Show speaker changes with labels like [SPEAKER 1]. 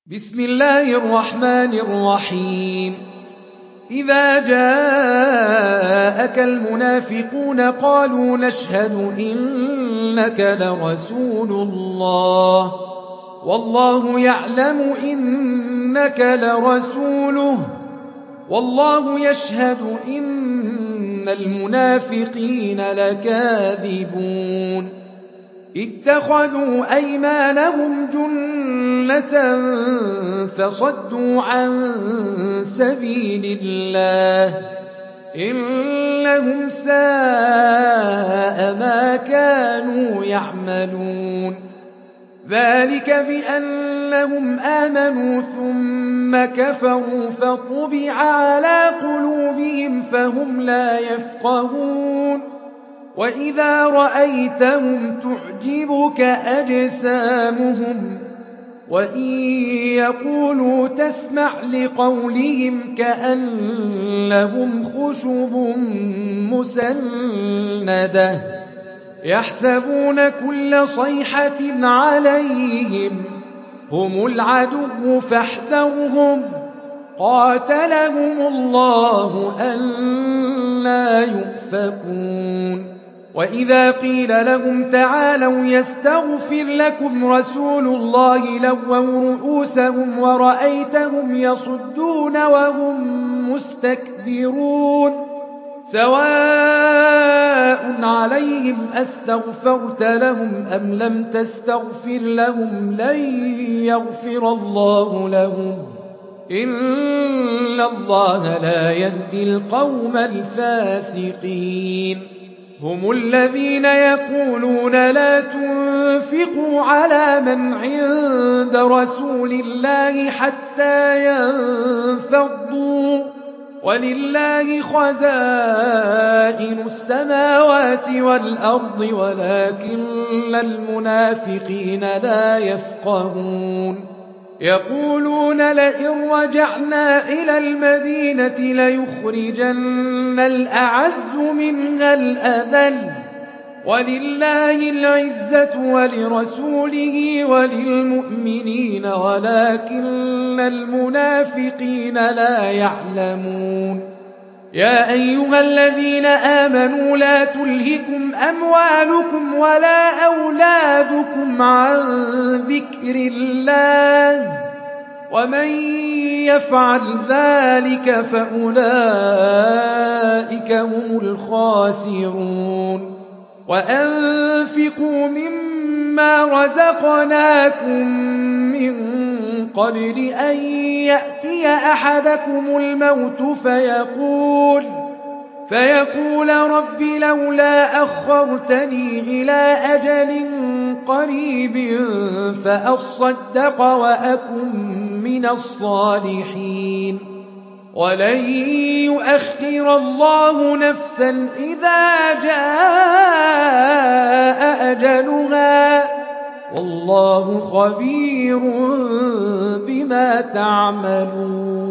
[SPEAKER 1] بسم الله الرحمن الرحيم إذا جاءك المنافقون قالوا نشهد إنك لرسول الله والله يعلم إنك لرسوله والله يشهد إن المنافقين لكاذبون اتخذوا أيمانهم جنة فصدوا عن سبيل الله إنهم ساء ما كانوا يعملون ذلك بأنهم آمنوا ثم كفروا فطبع على قلوبهم فهم لا يفقهون وإذا رأيتهم تعجبك أجسامهم وإن يقولوا تسمع لقولهم كأنهم خشب مسندة يحسبون كل صيحة عليهم هم العدو فاحذرهم قاتلهم الله أنى يؤفكون وإذا قيل لهم تعالوا يستغفر لكم رسول الله لووا رؤوسهم ورأيتهم يصدون وهم مستكبرون سواء عليهم أستغفرت لهم أم لم تستغفر لهم لن يغفر الله لهم إن الله لا يهدي القوم الفاسقين هم الذين يقولون لا تنفقوا على من عند رسول الله حتى ينفضوا ولله خزائن السماوات والأرض ولكن المنافقين لا يفقهون يقولون لئن رجعنا إلى المدينة ليخرجن الأعز منها الأذل ولله العزة ولرسوله وللمؤمنين ولكن المنافقين لا يعلمون يا أيها الذين آمنوا لا تلهكم أموالكم ولا أولادكم عن ذكر الله ومن يفعل ذلك فأولئك هم الخاسرون وأنفقوا مما رزقناكم من قبل أن يأتي أحدكم الموت فيقول رب لولا أخرتني إلى أجل قريب فأصدق وأكن من الصالحين ولن يؤخر الله نفسا إذا جاء أجلها والله خبير بما تعملون